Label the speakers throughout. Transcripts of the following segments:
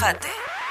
Speaker 1: Calafate.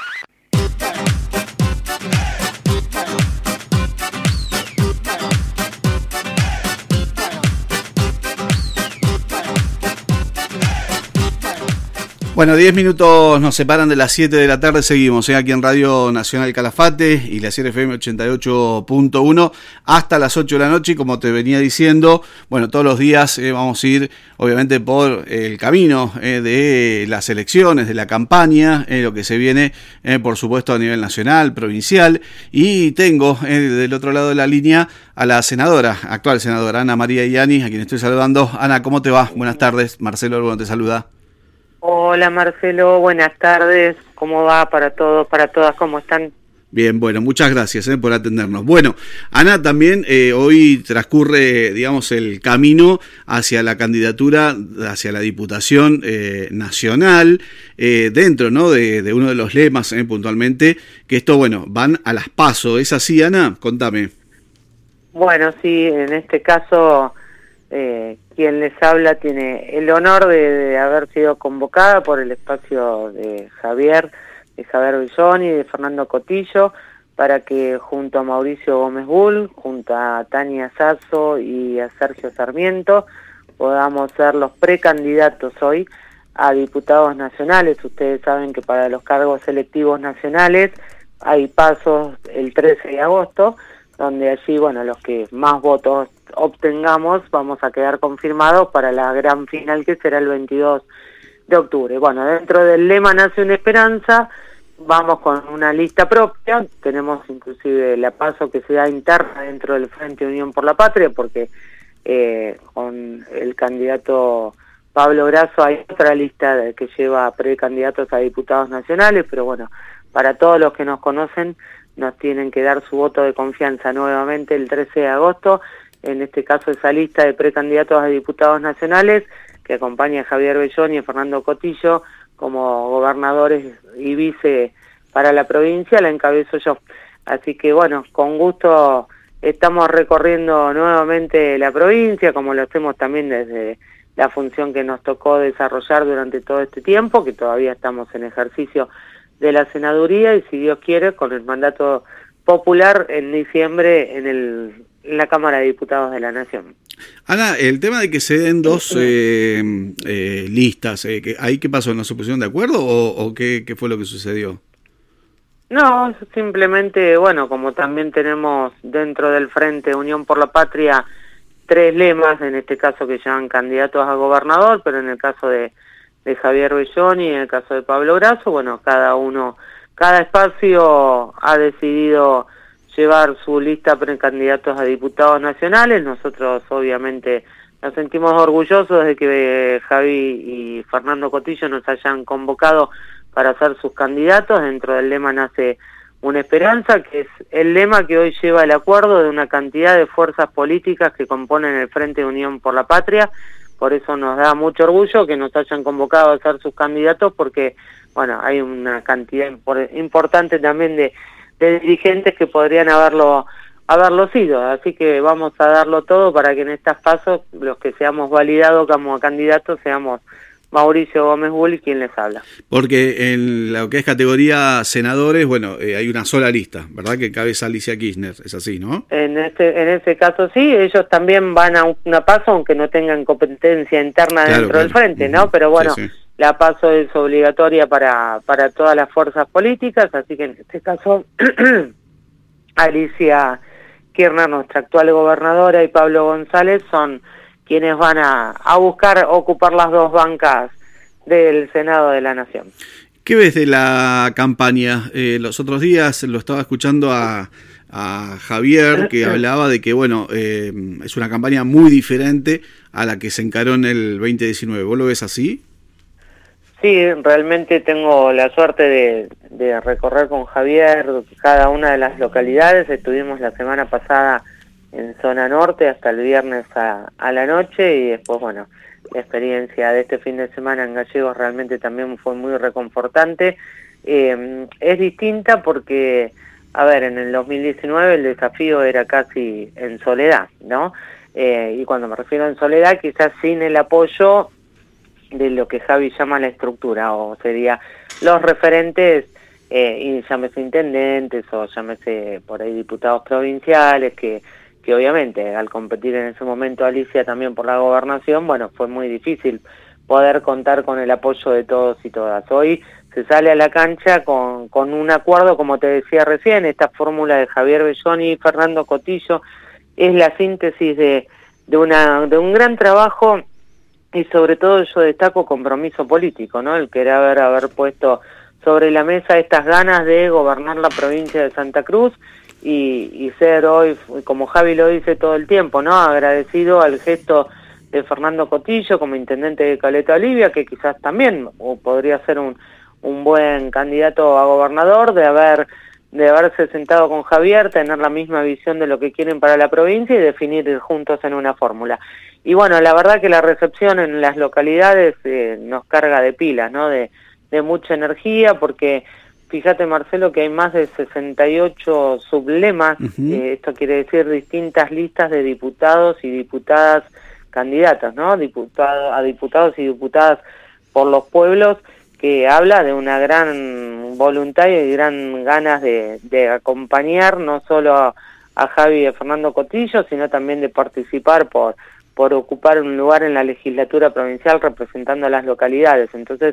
Speaker 2: Bueno, 10 minutos nos separan de las 7 de la tarde, seguimos aquí en Radio Nacional Calafate y la FM 88.1 hasta las 8 de la noche, y como te venía diciendo, bueno, todos los días vamos a ir obviamente por el camino de las elecciones, de la campaña, lo que se viene por supuesto a nivel nacional, provincial, y tengo del otro lado de la línea a la senadora, actual senadora Ana María Ianni, a quien estoy saludando. Ana, ¿cómo te va? Buenas tardes, Marcelo Alborno te saluda.
Speaker 3: Hola Marcelo, buenas tardes, ¿cómo va para todos, para todas, cómo están?
Speaker 2: Bien, bueno, muchas gracias por atendernos. Bueno, Ana, también hoy transcurre, digamos, el camino hacia la candidatura, hacia la Diputación Nacional, dentro, ¿no?, de uno de los lemas, puntualmente, que esto, bueno, van a las PASO. ¿Es así, Ana? Contame.
Speaker 3: Bueno, sí, en este caso, quien les habla tiene el honor de haber sido convocada por el espacio de Javier Belloni y de Fernando Cotillo, para que junto a Mauricio Gómez Bull, junto a Tania Sasso y a Sergio Sarmiento, podamos ser los precandidatos hoy a diputados nacionales. Ustedes saben que para los cargos electivos nacionales hay pasos el 13 de agosto, donde allí, bueno, los que más votos obtengamos vamos a quedar confirmados para la gran final, que será el 22 de octubre. Bueno, dentro del lema Nace una Esperanza, vamos con una lista propia. Tenemos inclusive la PASO que se da interna dentro del Frente Unión por la Patria, porque con el candidato Pablo Grasso hay otra lista que lleva precandidatos a diputados nacionales, pero bueno, para todos los que nos conocen, nos tienen que dar su voto de confianza nuevamente el 13 de agosto, en este caso esa lista de precandidatos a diputados nacionales, que acompaña a Javier Belloni y a Fernando Cotillo como gobernadores y vice para la provincia, la encabezo yo. Así que bueno, con gusto estamos recorriendo nuevamente la provincia, como lo hacemos también desde la función que nos tocó desarrollar durante todo este tiempo, que todavía estamos en ejercicio de la senaduría, y si Dios quiere, con el mandato popular en diciembre en la Cámara de Diputados de la Nación.
Speaker 2: Ana, el tema de que se den dos listas, ¿ahí qué pasó? ¿No se pusieron de acuerdo o qué fue lo que sucedió?
Speaker 3: No, simplemente, bueno, como también tenemos dentro del Frente Unión por la Patria 3 lemas, en este caso que llaman candidatos a gobernador, pero en el caso de Javier Belloni y en el caso de Pablo Grasso, bueno, cada espacio ha decidido llevar su lista precandidatos a diputados nacionales. Nosotros obviamente nos sentimos orgullosos de que Javi y Fernando Cotillo nos hayan convocado para ser sus candidatos dentro del lema Nace una Esperanza, que es el lema que hoy lleva el acuerdo de una cantidad de fuerzas políticas que componen el Frente Unión por la Patria. Por eso nos da mucho orgullo que nos hayan convocado a ser sus candidatos, porque bueno, hay una cantidad importante también de dirigentes que podrían haberlo sido. Así que vamos a darlo todo para que en estas pasos los que seamos validados como candidatos seamos Mauricio Gómez Bull quien les habla.
Speaker 2: Porque en lo que es categoría senadores, bueno, hay una sola lista, ¿verdad? Que cabeza Alicia Kirchner, es así, ¿no?
Speaker 3: En ese caso sí, ellos también van a una paso, aunque no tengan competencia interna dentro del frente, ¿no? Pero bueno, sí. La paso es obligatoria para todas las fuerzas políticas, así que en este caso Alicia Kirchner, nuestra actual gobernadora, y Pablo González son quienes van a buscar ocupar las dos bancas del Senado de la Nación.
Speaker 2: ¿Qué ves de la campaña? Los otros días lo estaba escuchando a Javier, que hablaba de que, bueno, es una campaña muy diferente a la que se encaró en el 2019. ¿Vos lo ves así?
Speaker 3: Sí, realmente tengo la suerte de recorrer con Javier cada una de las localidades. Estuvimos la semana pasada en zona norte hasta el viernes a la noche, y después, bueno, la experiencia de este fin de semana en Gallegos realmente también fue muy reconfortante. Es distinta porque, a ver, en el 2019 el desafío era casi en soledad, ¿no? Y cuando me refiero en soledad, quizás sin el apoyo lo que Javi llama la estructura, o sería los referentes, y llámese intendentes o llámese por ahí diputados provinciales, que obviamente al competir en ese momento Alicia también por la gobernación, bueno, fue muy difícil poder contar con el apoyo de todos y todas. Hoy se sale a la cancha con un acuerdo, como te decía recién, esta fórmula de Javier Belloni y Fernando Cotillo es la síntesis de un gran trabajo, y sobre todo yo destaco compromiso político, ¿no? El querer haber puesto sobre la mesa estas ganas de gobernar la provincia de Santa Cruz y ser hoy, como Javi lo dice todo el tiempo, ¿no? Agradecido al gesto de Fernando Cotillo como intendente de Caleta Olivia, que quizás también podría ser un buen candidato a gobernador, de haberse sentado con Javier, tener la misma visión de lo que quieren para la provincia y definir juntos en una fórmula. Y bueno, la verdad que la recepción en las localidades nos carga de pilas, ¿no? De mucha energía, porque fíjate, Marcelo, que hay más de 68 sublemas, esto quiere decir distintas listas de diputados y diputadas candidatas, ¿no? A diputados y diputadas por los pueblos, que habla de una gran voluntad y gran ganas de acompañar no solo a Javi y a Fernando Cotillo, sino también de participar por ocupar un lugar en la legislatura provincial representando a las localidades. Entonces,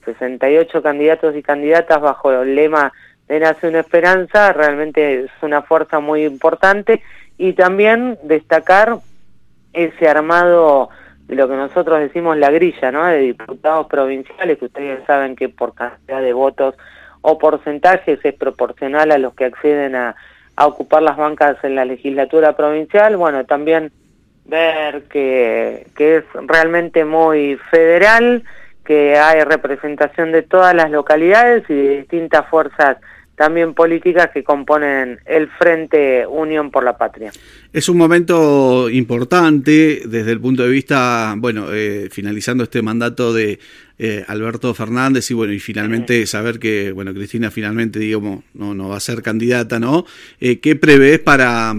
Speaker 3: 68 candidatos y candidatas bajo el lema de Nación Esperanza realmente es una fuerza muy importante, y también destacar ese armado de lo que nosotros decimos la grilla, ¿no? De diputados provinciales, que ustedes saben que por cantidad de votos o porcentajes es proporcional a los que acceden a ocupar las bancas en la legislatura provincial. Bueno, también ver que es realmente muy federal, que hay representación de todas las localidades y de distintas fuerzas también políticas que componen el Frente Unión por la Patria.
Speaker 2: Es un momento importante desde el punto de vista, bueno, finalizando este mandato de Alberto Fernández, y bueno, y finalmente saber que, bueno, Cristina finalmente, digamos, no va a ser candidata, ¿no? ¿Qué prevés para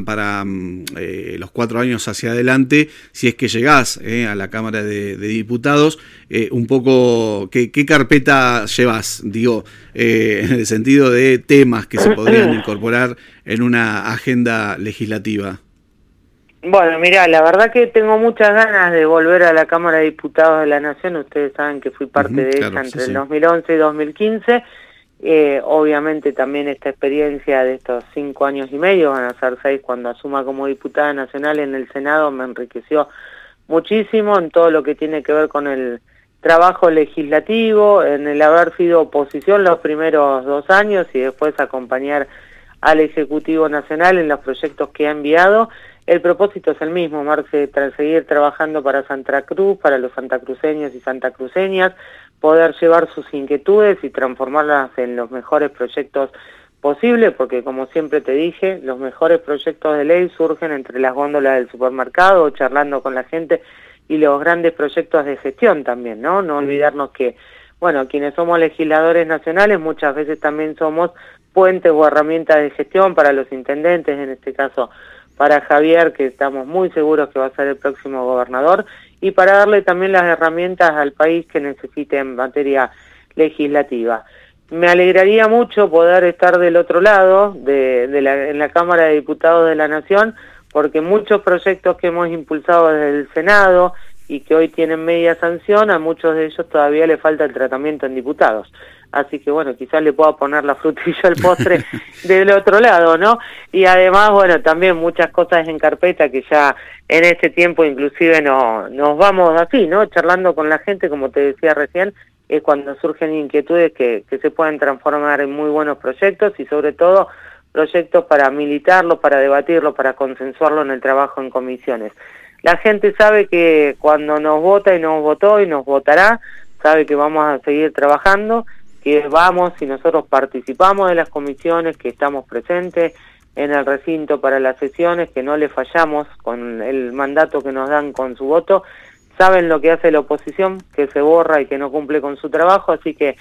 Speaker 2: los 4 años hacia adelante, si es que llegás a la Cámara de Diputados? Un poco, ¿qué carpeta llevas? Digo, en el sentido de temas que se podrían incorporar en una agenda legislativa.
Speaker 3: Bueno, mirá, la verdad que tengo muchas ganas de volver a la Cámara de Diputados de la Nación. Ustedes saben que fui parte de ella entre el 2011 y 2015. Obviamente también esta experiencia de estos 5 años y medio, van a ser 6 cuando asuma como diputada nacional en el Senado, me enriqueció muchísimo en todo lo que tiene que ver con el trabajo legislativo, en el haber sido oposición los primeros 2 años y después acompañar al Ejecutivo Nacional en los proyectos que ha enviado. El propósito es el mismo, Marce, seguir trabajando para Santa Cruz, para los santacruceños y santacruceñas, poder llevar sus inquietudes y transformarlas en los mejores proyectos posibles, porque como siempre te dije, los mejores proyectos de ley surgen entre las góndolas del supermercado, charlando con la gente, y los grandes proyectos de gestión también, ¿no? No olvidarnos que, bueno, quienes somos legisladores nacionales muchas veces también somos puentes o herramientas de gestión para los intendentes, en este caso para Javier, que estamos muy seguros que va a ser el próximo gobernador, y para darle también las herramientas al país que necesite en materia legislativa. Me alegraría mucho poder estar del otro lado, en la Cámara de Diputados de la Nación, porque muchos proyectos que hemos impulsado desde el Senado y que hoy tienen media sanción, a muchos de ellos todavía le falta el tratamiento en diputados. Así que bueno, quizás le pueda poner la frutilla al postre del otro lado, ¿no? Y además, bueno, también muchas cosas en carpeta que ya en este tiempo inclusive nos vamos así, ¿no? Charlando con la gente, como te decía recién, es cuando surgen inquietudes que se pueden transformar en muy buenos proyectos, y sobre todo proyectos para militarlo, para debatirlo, para consensuarlo en el trabajo en comisiones. La gente sabe que cuando nos vota y nos votó y nos votará, sabe que vamos a seguir trabajando, que vamos y nosotros participamos de las comisiones, que estamos presentes en el recinto para las sesiones, que no le fallamos con el mandato que nos dan con su voto. Saben lo que hace la oposición, que se borra y que no cumple con su trabajo, así que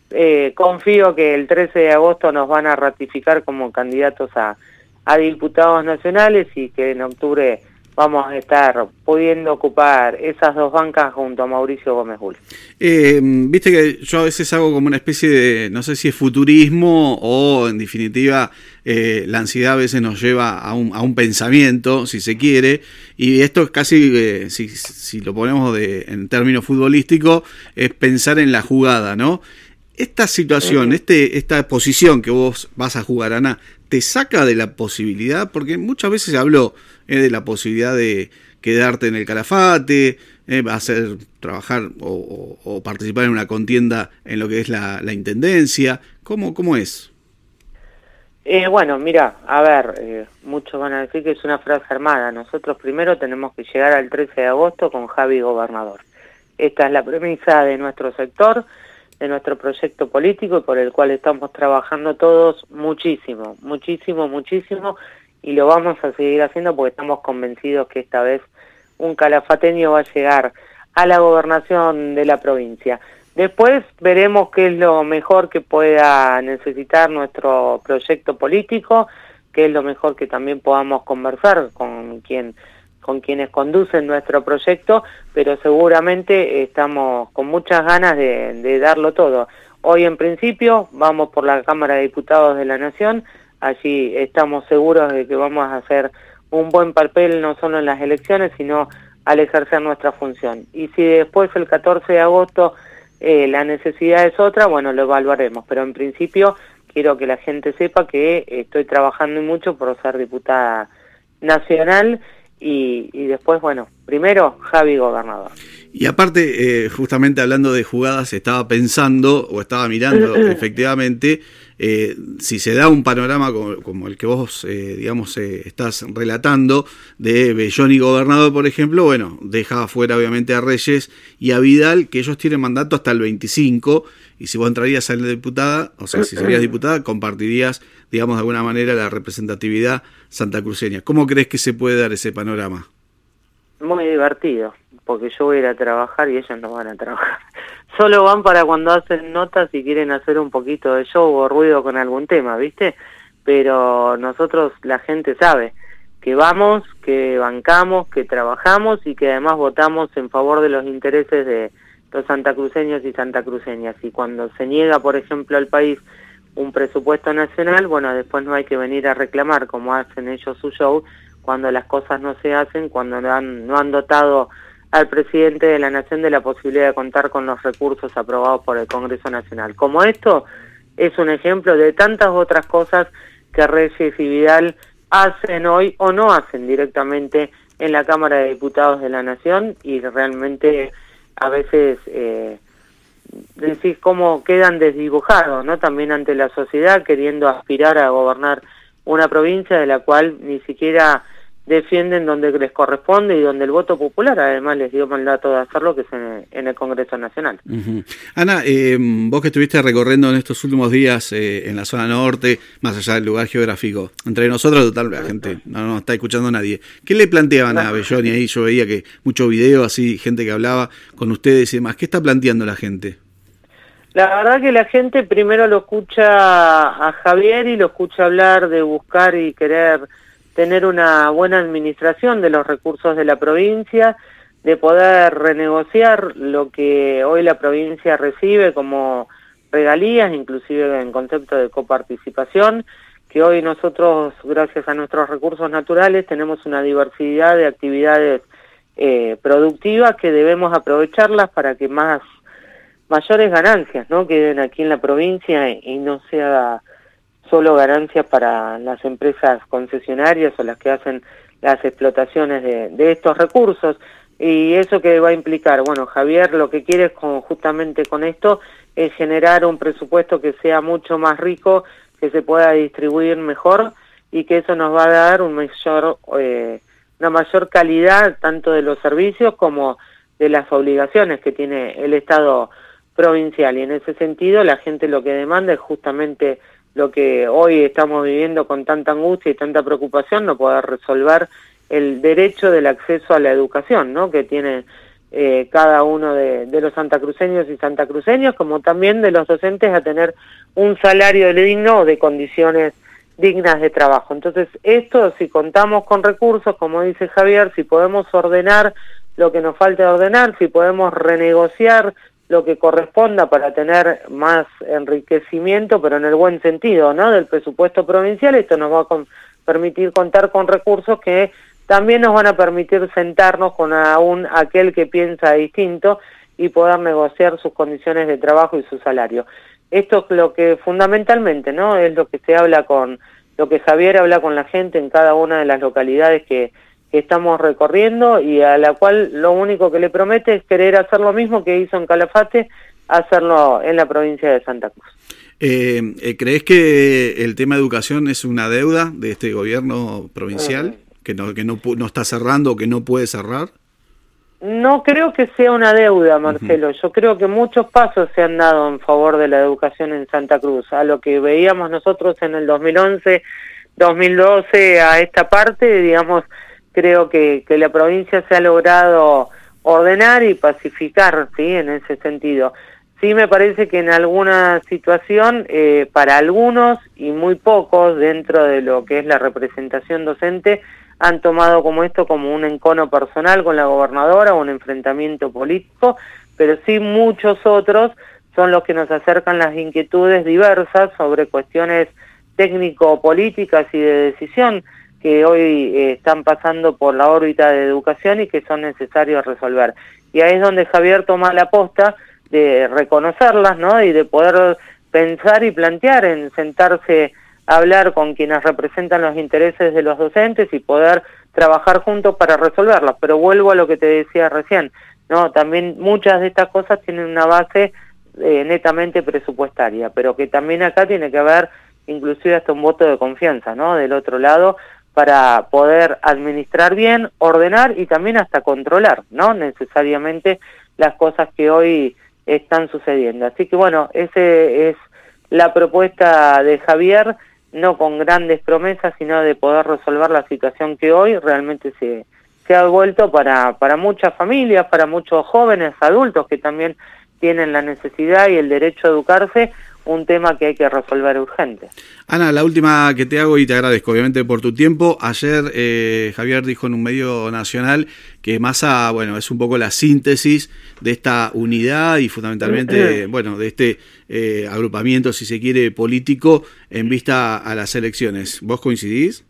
Speaker 3: confío que el 13 de agosto nos van a ratificar como candidatos a diputados nacionales, y que en octubre vamos a estar pudiendo ocupar esas dos bancas junto a Mauricio Gómez Bull.
Speaker 2: Viste que yo a veces hago como una especie de, no sé si es futurismo o en definitiva la ansiedad a veces nos lleva a un pensamiento, si se quiere, y esto es casi, si lo ponemos en términos futbolísticos, es pensar en la jugada, ¿no? Esta situación, esta posición que vos vas a jugar, Ana, ¿te saca de la posibilidad? Porque muchas veces se habló de la posibilidad de quedarte en el Calafate, trabajar o participar en una contienda en lo que es la intendencia. ¿Cómo es?
Speaker 3: Bueno, mira, a ver, muchos van a decir que es una frase armada. Nosotros primero tenemos que llegar al 13 de agosto con Javi gobernador. Esta es la premisa de nuestro sector, de nuestro proyecto político y por el cual estamos trabajando todos muchísimo, y lo vamos a seguir haciendo porque estamos convencidos que esta vez un calafateño va a llegar a la gobernación de la provincia. Después veremos qué es lo mejor que pueda necesitar nuestro proyecto político, qué es lo mejor que también podamos conversar con quienes conducen nuestro proyecto, pero seguramente estamos con muchas ganas de darlo todo. Hoy en principio vamos por la Cámara de Diputados de la Nación, allí estamos seguros de que vamos a hacer un buen papel no solo en las elecciones, sino al ejercer nuestra función. Y si después el 14 de agosto la necesidad es otra, bueno, lo evaluaremos, pero en principio quiero que la gente sepa que estoy trabajando mucho por ser diputada nacional y después, bueno, primero Javi gobernador.
Speaker 2: Y aparte, justamente hablando de jugadas, estaba pensando o estaba mirando efectivamente si se da un panorama como el que vos, estás relatando de Belloni gobernador, por ejemplo, bueno, deja afuera obviamente a Reyes y a Vidal, que ellos tienen mandato hasta el 25, y si vos entrarías a la diputada, o sea, si serías diputada, compartirías, digamos, de alguna manera la representatividad santacruceña. ¿Cómo crees que se puede dar ese panorama?
Speaker 3: Muy divertido, porque yo voy a ir a trabajar y ellos no van a trabajar. Solo van para cuando hacen notas y quieren hacer un poquito de show o ruido con algún tema, ¿viste? Pero nosotros, la gente sabe que vamos, que bancamos, que trabajamos y que además votamos en favor de los intereses de los santacruceños y santacruceñas. Y cuando se niega, por ejemplo, al país un presupuesto nacional, bueno, después no hay que venir a reclamar como hacen ellos su show, cuando las cosas no se hacen, cuando no han dotado al presidente de la Nación de la posibilidad de contar con los recursos aprobados por el Congreso Nacional. Como esto es un ejemplo de tantas otras cosas que Reyes y Vidal hacen hoy o no hacen directamente en la Cámara de Diputados de la Nación, y realmente a veces decís cómo quedan desdibujados, ¿no? También ante la sociedad, queriendo aspirar a gobernar una provincia de la cual ni siquiera defienden donde les corresponde y donde el voto popular además les dio mandato de hacerlo, que es en el Congreso Nacional.
Speaker 2: Ana, vos que estuviste recorriendo en estos últimos días en la zona norte, más allá del lugar geográfico, entre nosotros, total, la gente no está escuchando nadie, ¿qué le planteaban a Belloni ahí? Yo veía que mucho video, así, gente que hablaba con ustedes y demás. ¿Qué está planteando la gente?
Speaker 3: La verdad que la gente primero lo escucha a Javier y lo escucha hablar de buscar y querer tener una buena administración de los recursos de la provincia, de poder renegociar lo que hoy la provincia recibe como regalías, inclusive en concepto de coparticipación, que hoy nosotros, gracias a nuestros recursos naturales, tenemos una diversidad de actividades productivas que debemos aprovecharlas para que mayores ganancias, ¿no?, queden aquí en la provincia y no sea solo ganancias para las empresas concesionarias o las que hacen las explotaciones de estos recursos. Y eso que va a implicar, bueno, Javier lo que quiere justamente con esto es generar un presupuesto que sea mucho más rico, que se pueda distribuir mejor y que eso nos va a dar una mayor calidad tanto de los servicios como de las obligaciones que tiene el Estado provincial. Y en ese sentido la gente lo que demanda es justamente lo que hoy estamos viviendo con tanta angustia y tanta preocupación, no poder resolver el derecho del acceso a la educación, ¿no?, que tiene cada uno de los santacruceños y santacruceños, como también de los docentes a tener un salario digno o de condiciones dignas de trabajo. Entonces, esto, si contamos con recursos, como dice Javier, si podemos ordenar lo que nos falta ordenar, si podemos renegociar lo que corresponda para tener más enriquecimiento, pero en el buen sentido, ¿no?, del presupuesto provincial, esto nos va a permitir contar con recursos que también nos van a permitir sentarnos con aquel que piensa distinto y poder negociar sus condiciones de trabajo y su salario. Esto es lo que fundamentalmente, ¿no?, es lo que se habla lo que Javier habla con la gente en cada una de las localidades que estamos recorriendo, y a la cual lo único que le promete es querer hacer lo mismo que hizo en Calafate, hacerlo en la provincia de Santa Cruz.
Speaker 2: ¿Crees que el tema de educación es una deuda de este gobierno provincial, que no está cerrando o que no puede cerrar?
Speaker 3: No creo que sea una deuda, Marcelo. Yo creo que muchos pasos se han dado en favor de la educación en Santa Cruz. A lo que veíamos nosotros en el 2011, 2012, a esta parte, digamos, creo que la provincia se ha logrado ordenar y pacificar, ¿sí?, en ese sentido. Sí me parece que en alguna situación, para algunos y muy pocos dentro de lo que es la representación docente, han tomado como esto como un encono personal con la gobernadora, un enfrentamiento político, pero sí muchos otros son los que nos acercan las inquietudes diversas sobre cuestiones técnico-políticas y de decisión que hoy están pasando por la órbita de educación y que son necesarios resolver. Y ahí es donde Javier toma la posta de reconocerlas, ¿no?, y de poder pensar y plantear en sentarse a hablar con quienes representan los intereses de los docentes y poder trabajar juntos para resolverlas. Pero vuelvo a lo que te decía recién, ¿no?, también muchas de estas cosas tienen una base netamente presupuestaria, pero que también acá tiene que haber inclusive hasta un voto de confianza, ¿no?, del otro lado, para poder administrar bien, ordenar y también hasta controlar, ¿no?, necesariamente las cosas que hoy están sucediendo. Así que bueno, esa es la propuesta de Javier, no con grandes promesas, sino de poder resolver la situación que hoy realmente se ha vuelto para muchas familias, para muchos jóvenes, adultos que también tienen la necesidad y el derecho a educarse, un tema que hay que resolver urgente.
Speaker 2: Ana, la última que te hago, y te agradezco obviamente por tu tiempo. Ayer Javier dijo en un medio nacional que Massa, bueno, es un poco la síntesis de esta unidad y fundamentalmente, bueno, de este agrupamiento, si se quiere, político en vista a las elecciones. ¿Vos coincidís?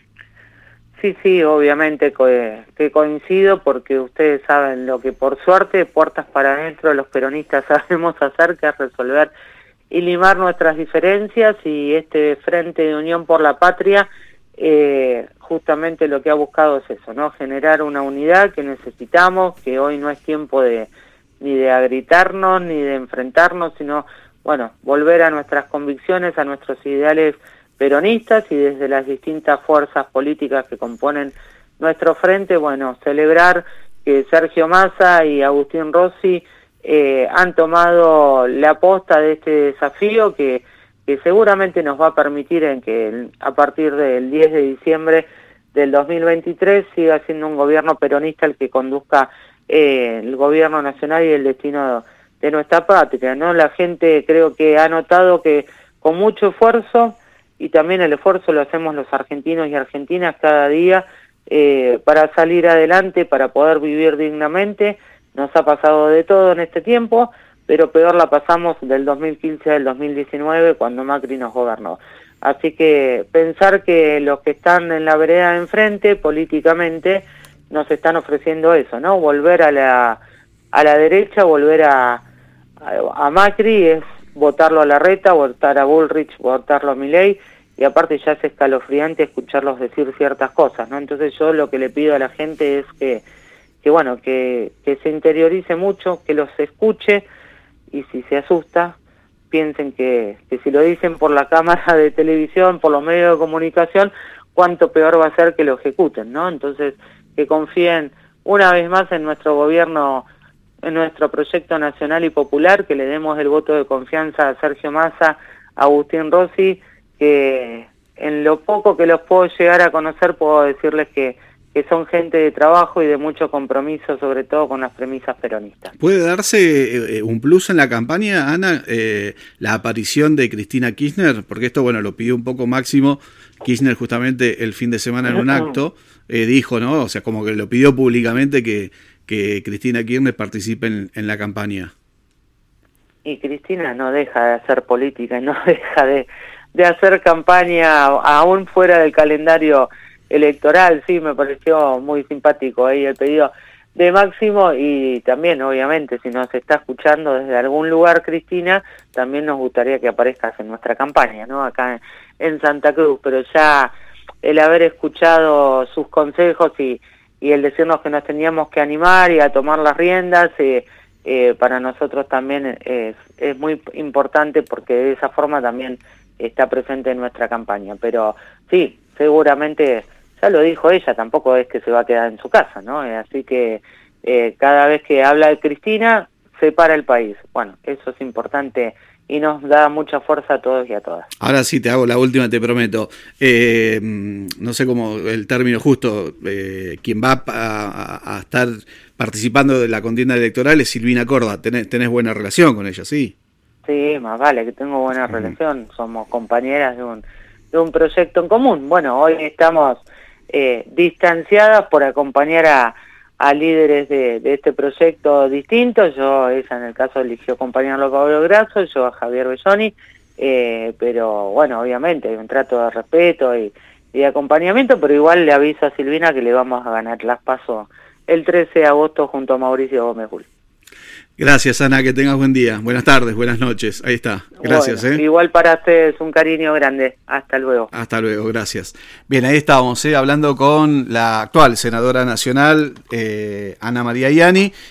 Speaker 3: Sí, obviamente que coincido, porque ustedes saben lo que por suerte, puertas para adentro, los peronistas sabemos hacer, que es resolver y limar nuestras diferencias, y este Frente de Unión por la Patria justamente lo que ha buscado es eso, ¿no?, generar una unidad que necesitamos, que hoy no es tiempo ni de agritarnos, ni de enfrentarnos, sino, bueno, volver a nuestras convicciones, a nuestros ideales peronistas, y desde las distintas fuerzas políticas que componen nuestro frente, bueno, celebrar que Sergio Massa y Agustín Rossi han tomado la posta de este desafío que seguramente nos va a permitir en que a partir del 10 de diciembre del 2023 siga siendo un gobierno peronista el que conduzca el gobierno nacional y el destino de nuestra patria, ¿no? La gente creo que ha notado que con mucho esfuerzo, y también el esfuerzo lo hacemos los argentinos y argentinas cada día, para salir adelante, para poder vivir dignamente. Nos ha pasado de todo en este tiempo, pero peor la pasamos del 2015 al 2019 cuando Macri nos gobernó. Así que pensar que los que están en la vereda de enfrente políticamente nos están ofreciendo eso, ¿no? Volver a la derecha, volver a Macri es votarlo a Larreta, votar a Bullrich, votarlo a Milei, y aparte ya es escalofriante escucharlos decir ciertas cosas, ¿no? Entonces yo lo que le pido a la gente es que bueno, que se interiorice mucho, que los escuche, y si se asusta, piensen que si lo dicen por la cámara de televisión, por los medios de comunicación, cuánto peor va a ser que lo ejecuten, ¿no? Entonces, que confíen una vez más en nuestro gobierno, en nuestro proyecto nacional y popular, que le demos el voto de confianza a Sergio Massa, a Agustín Rossi, que en lo poco que los puedo llegar a conocer puedo decirles que son gente de trabajo y de mucho compromiso, sobre todo con las premisas peronistas.
Speaker 2: ¿Puede darse un plus en la campaña, Ana, la aparición de Cristina Kirchner? Porque esto, bueno, lo pidió un poco Máximo Kirchner justamente el fin de semana en un acto, dijo, ¿no? O sea, como que lo pidió públicamente que Cristina Kirchner participe en la campaña.
Speaker 3: Y Cristina no deja de hacer política, no deja de hacer campaña aún fuera del calendario electoral. Sí, me pareció muy simpático ahí el pedido de Máximo, y también obviamente si nos está escuchando desde algún lugar, Cristina, también nos gustaría que aparezcas en nuestra campaña, ¿no? Acá en Santa Cruz, pero ya el haber escuchado sus consejos y el decirnos que nos teníamos que animar y a tomar las riendas, para nosotros también es muy importante, porque de esa forma también está presente en nuestra campaña. Pero sí, seguramente, ya lo dijo ella, tampoco es que se va a quedar en su casa, ¿no? Así que cada vez que habla de Cristina, se para el país. Bueno, eso es importante y nos da mucha fuerza a todos y a todas.
Speaker 2: Ahora sí, te hago la última, te prometo. No sé cómo el término justo, quien va a estar participando de la contienda electoral es Silvina Córdoba. ¿Tenés buena relación con ella, sí?
Speaker 3: Sí, más vale que tengo buena relación. Somos compañeras de un proyecto en común. Bueno, hoy estamos distanciadas por acompañar a líderes de este proyecto distintos. Ella en el caso eligió acompañarlo a Pablo Grasso, yo a Javier Belloni, pero bueno, obviamente hay un trato de respeto y de acompañamiento, pero igual le aviso a Silvina que le vamos a ganar las PASO el 13 de agosto junto a Mauricio Gómez Bull.
Speaker 2: Gracias, Ana, que tengas buen día. Buenas tardes, buenas noches. Ahí está. Gracias.
Speaker 3: Bueno, igual para ustedes, un cariño grande. Hasta luego.
Speaker 2: Hasta luego, gracias. Bien, ahí estábamos hablando con la actual senadora nacional, Ana María Ianni,